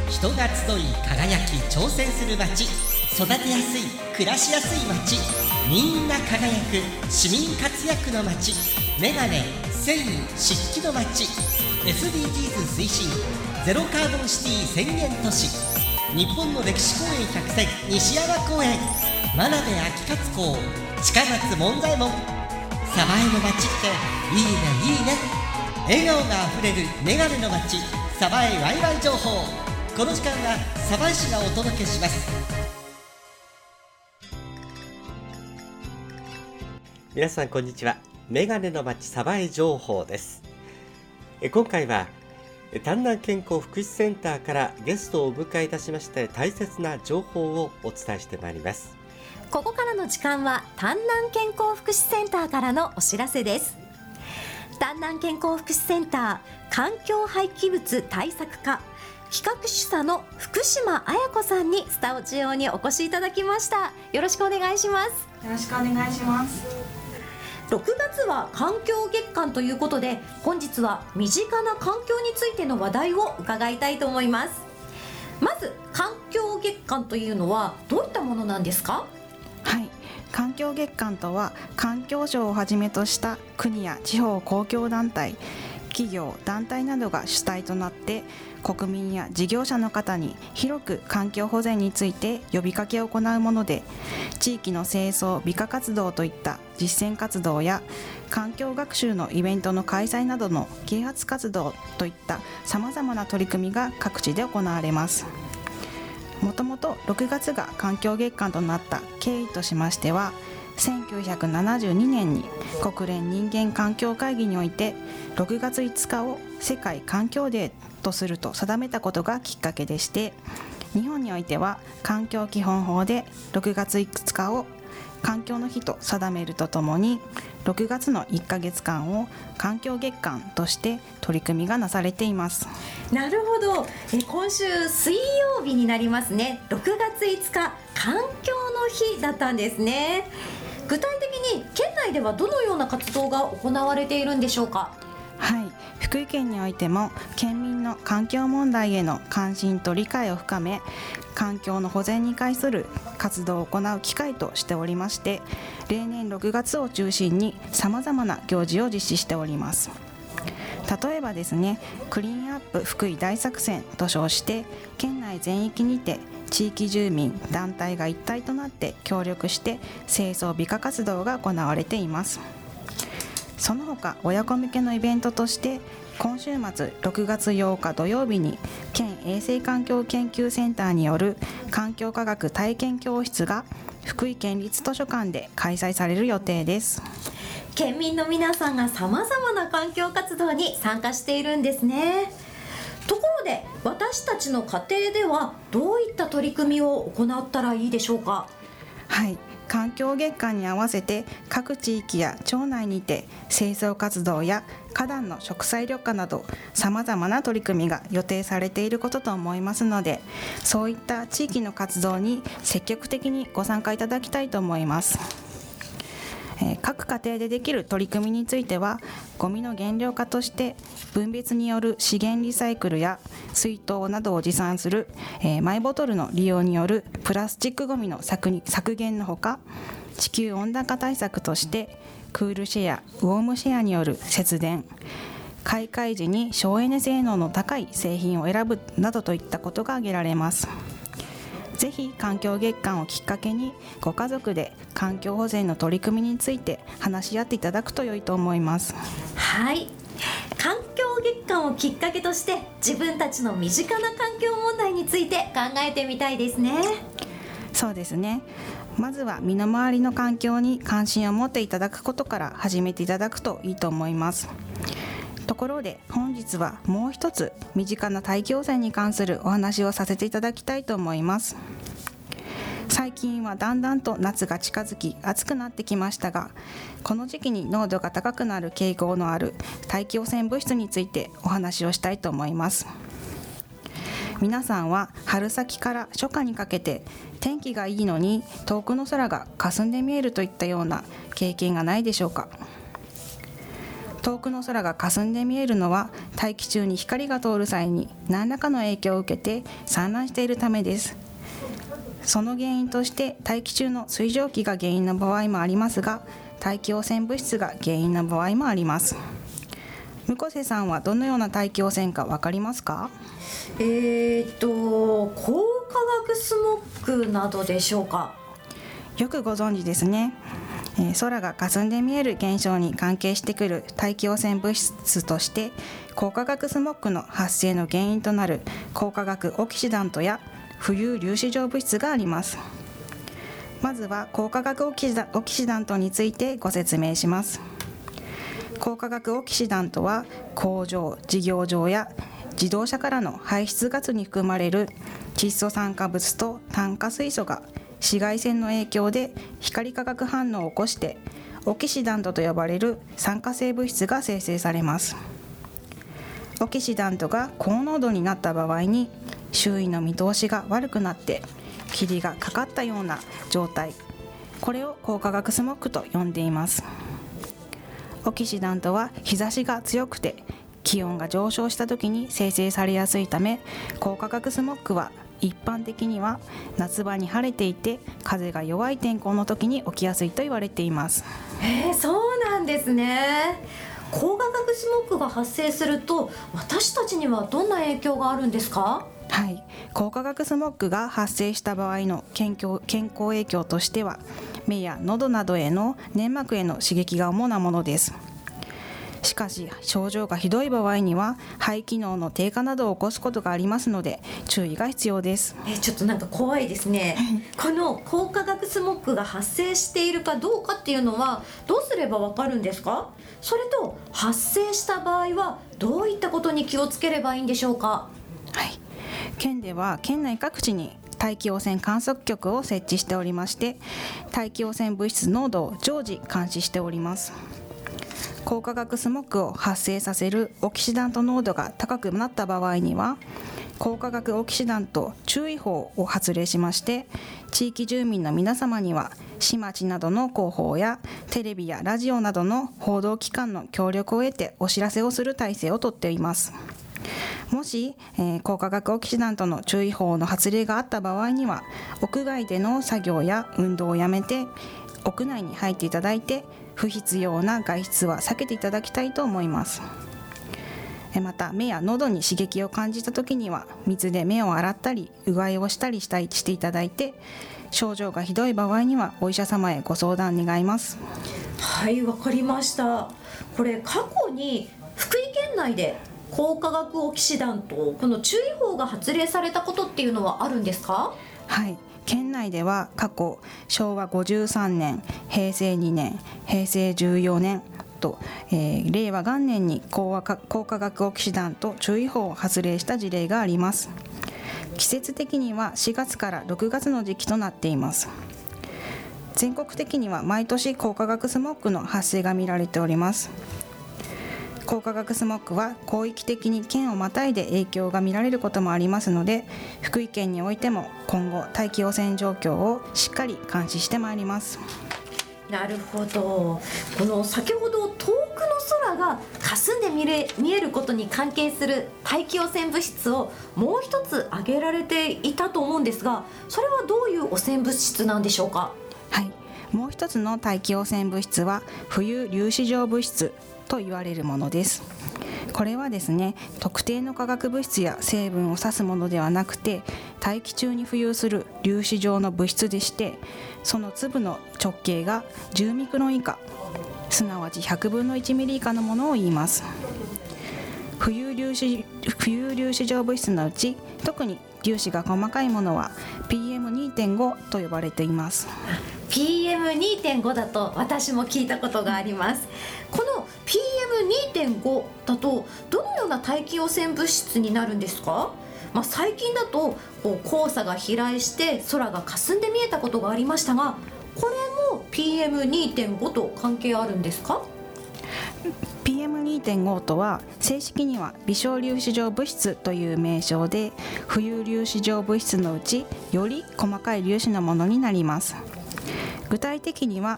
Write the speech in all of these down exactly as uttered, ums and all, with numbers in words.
人が集い輝き挑戦する街、育てやすい暮らしやすい街、みんな輝く市民活躍の街、メガネ、繊維、漆器の街、 エスディージーズ 推進ゼロカーボンシティ宣言都市、日本の歴史公園百選西山公園、真鍋秋勝公、近松門左衛門。鯖江の街っていいねいいね。笑顔があふれるメガネの街、鯖江ワイワイ情報。この時間は鯖江市がお届けします。皆さんこんにちは。メガネの街鯖江情報です。え今回は丹南健康福祉センターからゲストをお迎えいたしまして、大切な情報をお伝えしてまいります。 ここからの時間は丹南健康福祉センターからのお知らせです。丹南健康福祉センター環境廃棄物対策課企画主査の福島彩子さんにスタジオにお越しいただきました。よろしくお願いします。 よろしくお願いします。 ろくがつは環境月間ということで、本日は身近な環境についての話題を伺いたいと思います。まず環境月間というのはどういったものなんですか？ はい、環境月間とは環境省をはじめとした国や地方公共団体、企業団体などが主体となって国民や事業者の方に広く環境保全について呼びかけを行うもので、地域の清掃美化活動といった実践活動や環境学習のイベントの開催などの啓発活動といったさまざまな取り組みが各地で行われます。もともとろくがつが環境月間となった経緯としましては、せんきゅうひゃくななじゅうにねんに国連人間環境会議においてろくがついつかを世界環境デーとすると定めたことがきっかけでして、日本においては環境基本法でろくがついつかを環境の日と定めるとともに、ろくがつのいっかげつかんを環境月間として取り組みがなされています。 なるほど。え今週水曜日になりますね。ろくがついつか環境の日だったんですね。具体的に県内ではどのような活動が行われているんでしょうか？ はい、福井県においても県民の環境問題への関心と理解を深め、環境の保全に関する活動を行う機会としておりまして、例年ろくがつを中心にさまざまな行事を実施しております。例えばですね、クリーンアップ福井大作戦と称して県内全域にて地域住民団体が一体となって協力して清掃美化活動が行われています。その他親子向けのイベントとして、今週末ろくがつようか土曜日に県衛生環境研究センターによる環境科学体験教室が福井県立図書館で開催される予定です。 県民の皆さんがさまざまな環境活動に参加しているんですね。ところで私たちの家庭ではどういった取り組みを行ったらいいでしょうか？ はい、環境月間に合わせて各地域や町内にて清掃活動や花壇の植栽緑化などさまざまな取り組みが予定されていることと思いますので、そういった地域の活動に積極的にご参加いただきたいと思います。えー、各家庭でできる取り組みについては、ゴミの減量化として分別による資源リサイクルや水筒などを持参する、えー、マイボトルの利用によるプラスチックゴミの削に削減のほか、地球温暖化対策としてクールシェア、ウォームシェアによる節電、買い替え時に省エネ性能の高い製品を選ぶなどといったことが挙げられます。ぜひ環境月間をきっかけにご家族で環境保全の取り組みについて話し合っていただくと良いと思います。 はい、環境月間をきっかけとして自分たちの身近な環境問題について考えてみたいですね。 そうですね。まずは身の回りの環境に関心を持っていただくことから始めていただくといいと思います。ところで本日はもう一つ身近な大気汚染に関するお話をさせていただきたいと思います。最近はだんだんと夏が近づき暑くなってきましたが、この時期に濃度が高くなる傾向のある大気汚染物質についてお話をしたいと思います。皆さんは春先から初夏にかけて天気がいいのに遠くの空が霞んで見えるといったような経験がないでしょうか？ 遠くの空が霞んで見えるのは大気中に光が通る際に何らかの影響を受けて散乱しているためです。その原因として大気中の水蒸気が原因の場合もありますが、大気汚染物質が原因の場合もあります。向瀬さんはどのような大気汚染か分かりますか？ えーと光化学スモッグなどでしょうか？ よくご存知ですね。えー、空が霞んで見える現象に関係してくる大気汚染物質として光化学スモッグの発生の原因となる光化学オキシダントや浮遊粒子状物質があります。まずは光化学オキシダ、オキシダントについてご説明します。光化学オキシダントは工場、事業場や自動車からの排出ガスに含まれる窒素酸化物と炭化水素が紫外線の影響で光化学反応を起こしてオキシダントと呼ばれる酸化性物質が生成されます。オキシダントが高濃度になった場合に周囲の見通しが悪くなって霧がかかったような状態、これを光化学スモッグと呼んでいます。オキシダントは日差しが強くて気温が上昇した時に生成されやすいため、光化学スモッグは一般的には夏場に晴れていて風が弱い天候の時に起きやすいと言われています。 えー、そうなんですね。光化学スモッグが発生すると私たちにはどんな影響があるんですか？ はい、光化学スモッグが発生した場合の健康、健康影響としては目や喉などへの粘膜への刺激が主なものです。しかし症状がひどい場合には肺機能の低下などを起こすことがありますので注意が必要です。 えちょっとなんか怖いですねこの光化学スモッグが発生しているかどうかっていうのはどうすればわかるんですか？それと発生した場合はどういったことに気をつければいいんでしょうか？ はい、県では県内各地に大気汚染観測局を設置しておりまして、大気汚染物質濃度を常時監視しております。光化学スモッグを発生させるオキシダント濃度が高くなった場合には光化学オキシダント注意報を発令しまして、地域住民の皆様には市町などの広報やテレビやラジオなどの報道機関の協力を得てお知らせをする体制をとっています。もし、えー、光化学オキシダントの注意報の発令があった場合には屋外での作業や運動をやめて屋内に入っていただいて不必要な外出は避けていただきたいと思います。また目や喉に刺激を感じた時には水で目を洗ったりうがいをしたりしたいしていただいて、症状がひどい場合にはお医者様へご相談願います。 はい、わかりました。これ過去に福井県内で光化学オキシダントこの注意報が発令されたことっていうのはあるんですか？ はい、県内では過去しょうわごじゅうさんねん、へいせいにねん、へいせいじゅうよねんと、えー、れいわ元年に光化学オキシダント注意報を発令した事例があります。季節的にはしがつからろくがつの時期となっています。全国的には毎年光化学スモッグの発生が見られております。光化学スモッグは広域的に県をまたいで影響が見られることもありますので、福井県においても今後大気汚染状況をしっかり監視してまいります。 なるほど。この先ほど遠くの空が霞んで見れ、見えることに関係する大気汚染物質をもう一つ挙げられていたと思うんですが、それはどういう汚染物質なんでしょうか？ はい、もう一つの大気汚染物質は浮遊粒子状物質と言われるものです。これはですね、特定の化学物質や成分を指すものではなくて、大気中に浮遊する粒子状の物質でして、その粒の直径がじゅうミクロン以下、すなわちひゃくぶんのいちミリ以下のものを言います。浮遊粒子、浮遊粒子状物質のうち特に粒子が細かいものは ピーエムにてんご と呼ばれています。 ピーエムにてんご だと私も聞いたことがあります。この ピーエムにてんご だとどのような大気汚染物質になるんですか？まあ、最近だとこう黄砂が飛来して空が霞んで見えたことがありましたが、これも ピーエムにてんご と関係あるんですか？ ピーエムにてんご とは正式には微小粒子状物質という名称で、浮遊粒子状物質のうちより細かい粒子のものになります。具体的には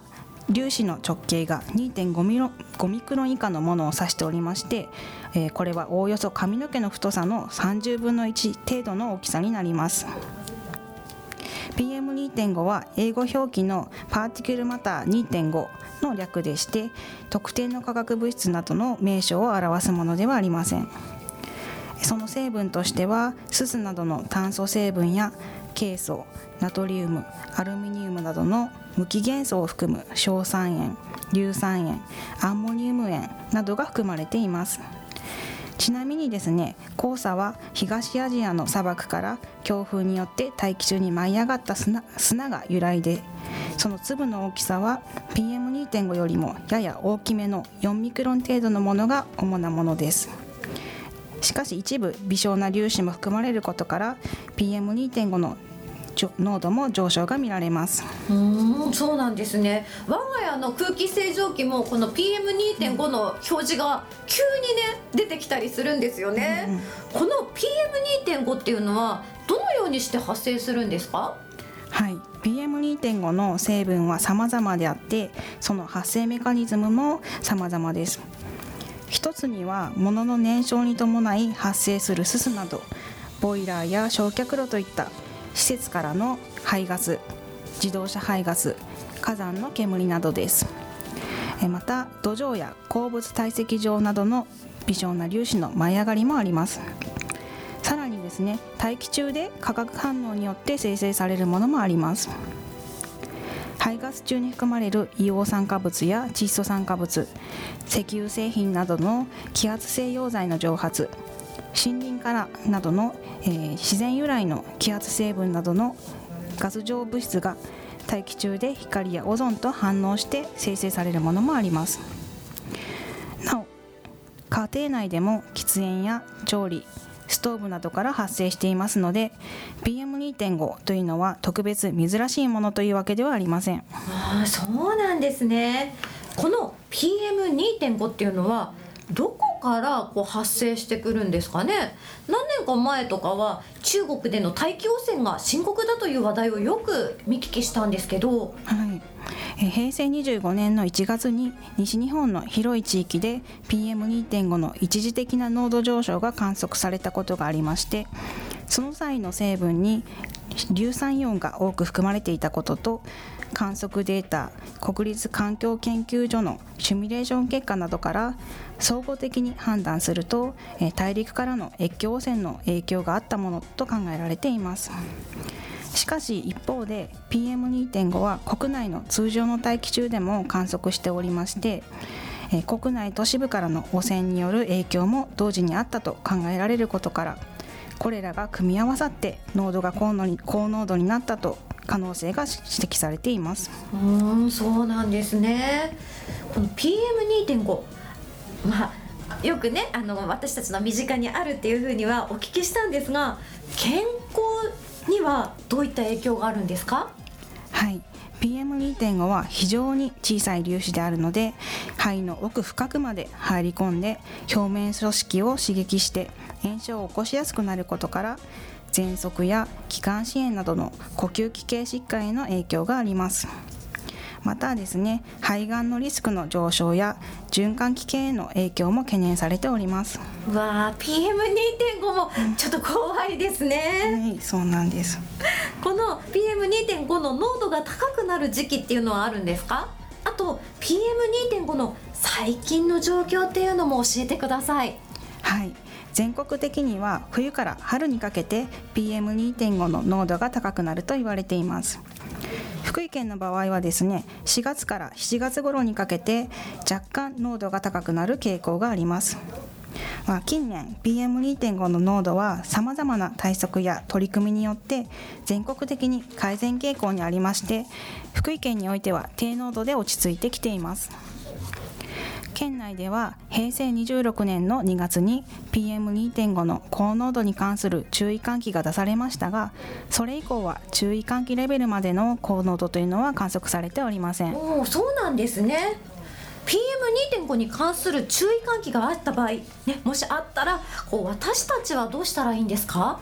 粒子の直径が にてんご ミロごミクロン以下のものを指しておりまして、えー、これはおおよそ髪の毛の太さのさんじゅうぶんのいち程度の大きさになります。 ピーエムにてんご は英語表記のパーティクルマター にてんご の略でして、特定の化学物質などの名称を表すものではありません。その成分としてはススなどの炭素成分やケイ素、ナトリウム、アルミニウムなどの無機元素を含む硝酸塩、硫酸塩、アンモニウム塩などが含まれています。ちなみにですね、黄砂は東アジアの砂漠から強風によって大気中に舞い上がった 砂, 砂が由来で、その粒の大きさは ピーエムにてんご よりもやや大きめのよんミクロン程度のものが主なものです。しかし一部微小な粒子も含まれることから ピーエムにてんご の濃度も上昇が見られます。 うーん、そうなんですね。我が家の空気清浄機もこの ピーエムにてんご の表示が急にね出てきたりするんですよね、うんうん、この ピーエムにてんご っていうのはどのようにして発生するんですか？ はい、ピーエムにてんご の成分は様々であって、その発生メカニズムも様々です。一つには物の燃焼に伴い発生するすすなど、ボイラーや焼却炉といった施設からの排ガス、自動車排ガス、火山の煙などです。また土壌や鉱物堆積場などの微小な粒子の舞い上がりもあります。さらにですね、大気中で化学反応によって生成されるものもあります。排ガス中に含まれる硫黄酸化物や窒素酸化物、石油製品などの揮発性溶剤の蒸発、森林からなどの、えー、自然由来の揮発成分などのガス状物質が大気中で光やオゾンと反応して生成されるものもあります。なお、家庭内でも喫煙や調理、ストーブなどから発生していますので ピーエムにてんご というのは特別珍しいものというわけではありません。 ああ、そうなんですね。この ピーエムにてんご っていうのはどこからこう発生してくるんですかね。何年か前とかは中国での大気汚染が深刻だという話題をよく見聞きしたんですけど、 はい、え平成にじゅうごねんのいちがつに西日本の広い地域で ピーエムにてんご の一時的な濃度上昇が観測されたことがありまして、その際の成分に硫酸イオンが多く含まれていたことと、観測データ、国立環境研究所のシミュレーション結果などから総合的に判断すると、大陸からの越境汚染の影響があったものと考えられています。しかし一方で ピーエムにてんご は国内の通常の大気中でも観測しておりまして、国内都市部からの汚染による影響も同時にあったと考えられることから、これらが組み合わさって濃度が高濃に高濃度になったと可能性が指摘されています。 うーん、そうなんですね。この ピーエムにてんご、まあよくね、あの私たちの身近にあるっていうふうにはお聞きしたんですが、健康にはどういった影響があるんですか？ はい、ピーエムにてんご は非常に小さい粒子であるので、肺の奥深くまで入り込んで表面組織を刺激して炎症を起こしやすくなることから、喘息や気管支炎などの呼吸器系疾患への影響があります。またですね、肺がんのリスクの上昇や循環器系への影響も懸念されております。 わあ、ピーエムにてんご もちょっと怖いですね。 はい、そうなんです。 この ピーエムにてんご の濃度が高くなる時期っていうのはあるんですか？あと ピーエムにてんご の最近の状況っていうのも教えてください。 はい、全国的には冬から春にかけて ピーエムにてんご の濃度が高くなると言われています。福井県の場合はですね、しがつからしちがつ頃にかけて若干濃度が高くなる傾向があります。まあ、近年 ピーエムにてんご の濃度はさまざまな対策や取り組みによって全国的に改善傾向にありまして、福井県においては低濃度で落ち着いてきています。県内では平成にじゅうろくねんのにがつに ピーエムにてんご の高濃度に関する注意喚起が出されましたが、それ以降は注意喚起レベルまでの高濃度というのは観測されておりません。 おー、そうなんですね。ピーエムにてんご に関する注意喚起があった場合、ね、もしあったらこう私たちはどうしたらいいんですか？ は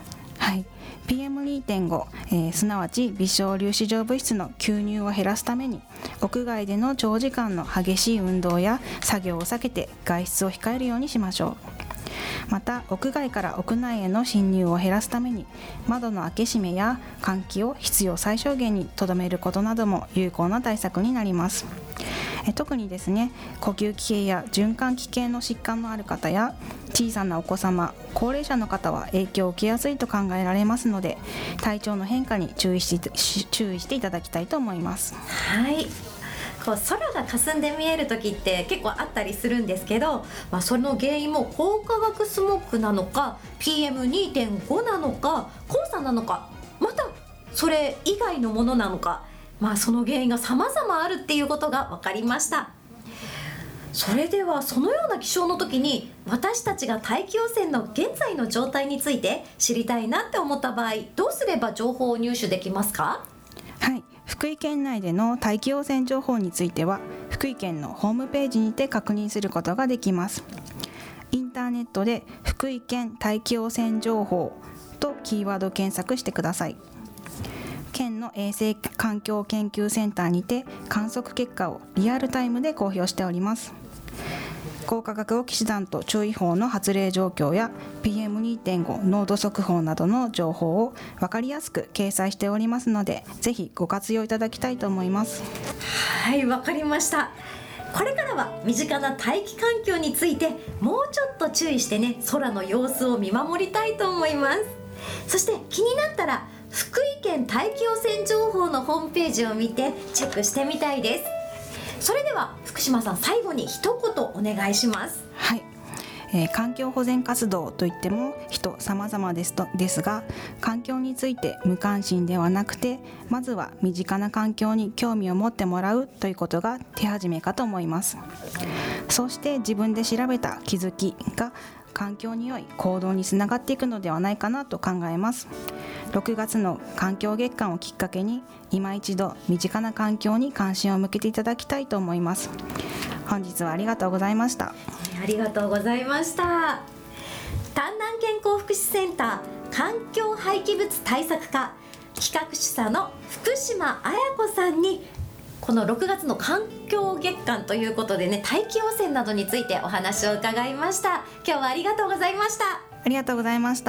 はい、ピーエムにてんご、えー、すなわち微小粒子状物質の吸入を減らすために屋外での長時間の激しい運動や作業を避けて外出を控えるようにしましょう。また屋外から屋内への侵入を減らすために窓の開け閉めや換気を必要最小限にとどめることなども有効な対策になります。え特にですね、呼吸器系や循環器系の疾患のある方や小さなお子様、高齢者の方は影響を受けやすいと考えられますので、体調の変化に注意して注意していただきたいと思います。 はい、こう空が霞んで見える時って結構あったりするんですけど、まあ、その原因も光化学スモッグなのか ピーエムにてんご なのか黄砂なのか、またそれ以外のものなのか、まあ、その原因が様々あるっていうことが分かりました。それではそのような気象の時に私たちが大気汚染の現在の状態について知りたいなって思った場合、どうすれば情報を入手できますか？ はい、福井県内での大気汚染情報については福井県のホームページにて確認することができます。インターネットで福井県大気汚染情報とキーワード検索してください。県の衛生環境研究センターにて観測結果をリアルタイムで公表しております。光化学オキシダント注意報の発令状況や ピーエムにてんご 濃度速報などの情報を分かりやすく掲載しておりますので、ぜひご活用いただきたいと思います。 はい、わかりました。これからは身近な大気環境についてもうちょっと注意してね、空の様子を見守りたいと思います。そして気になったら福井県大気汚染情報のホームページを見てチェックしてみたいです。それでは福島さん、最後に一言お願いします。 はい、えー、環境保全活動といっても人様々ですとですが、環境について無関心ではなくて、まずは身近な環境に興味を持ってもらうということが手始めかと思います。そして自分で調べた気づきが環境に良い行動につながっていくのではないかなと考えます。ろくがつの環境月間をきっかけに今一度身近な環境に関心を向けていただきたいと思います。本日はありがとうございました。 ありがとうございました。丹南健康福祉センター環境廃棄物対策課企画主査の福島彩子さんに、このろくがつの環境月間ということでね、大気汚染などについてお話を伺いました。今日はありがとうございました。 ありがとうございました。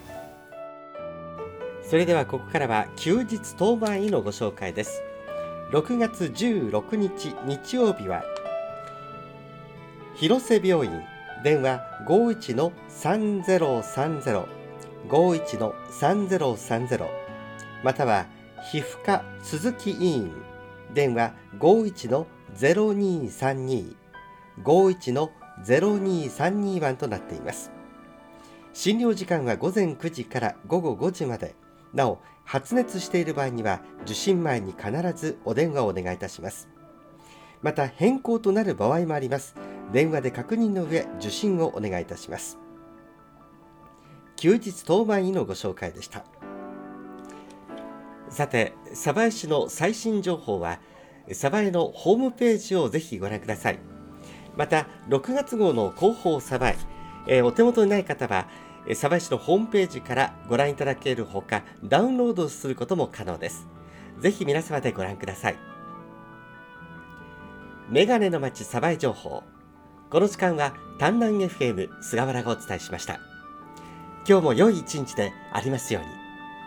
それではここからは休日当番医のご紹介です。ろくがつじゅうろくにち日曜日は広瀬病院、電話 ごいちのさんぜろさんぜろ ごいちのさんぜろさんぜろ、 または皮膚科鈴木医院、電話 ごいちのぜろにさんに ごいちのぜろにさんにいち となっています。診療時間はごぜんくじからごごごじまで。なお、発熱している場合には受診前に必ずお電話をお願いいたします。また変更となる場合もあります。電話で確認の上受診をお願いいたします。休日当番医のご紹介でした。さて、鯖江市の最新情報は鯖江のホームページをぜひご覧ください。またろくがつ号の広報鯖江、えー、お手元にない方は鯖江市のホームページからご覧いただけるほか、ダウンロードすることも可能です。ぜひ皆様でご覧ください。メガネの街鯖江情報、この時間は丹南 エフエム 菅原がお伝えしました。今日も良い一日でありますように。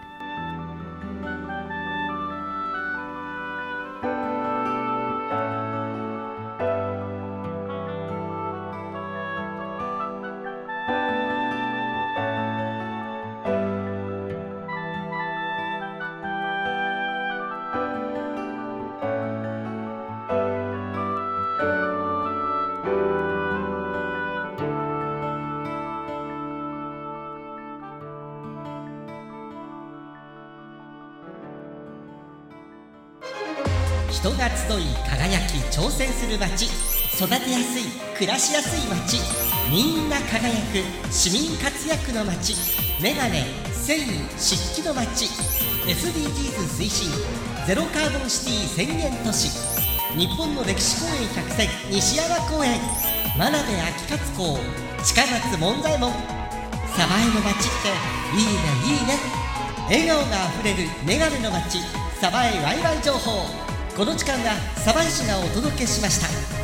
人が集い輝き挑戦する街、育てやすい暮らしやすい街、みんな輝く市民活躍の街、メガネ繊維漆器の街、 エスディージーズ 推進ゼロカーボンシティ宣言都市、日本の歴史公園百選西山公園、真鍋秋勝公、近松門左衛門、 鯖江の街っていいねいいね。笑顔があふれるメガネの街、鯖江ワイワイ情報。この時間は鯖江市がお届けしました。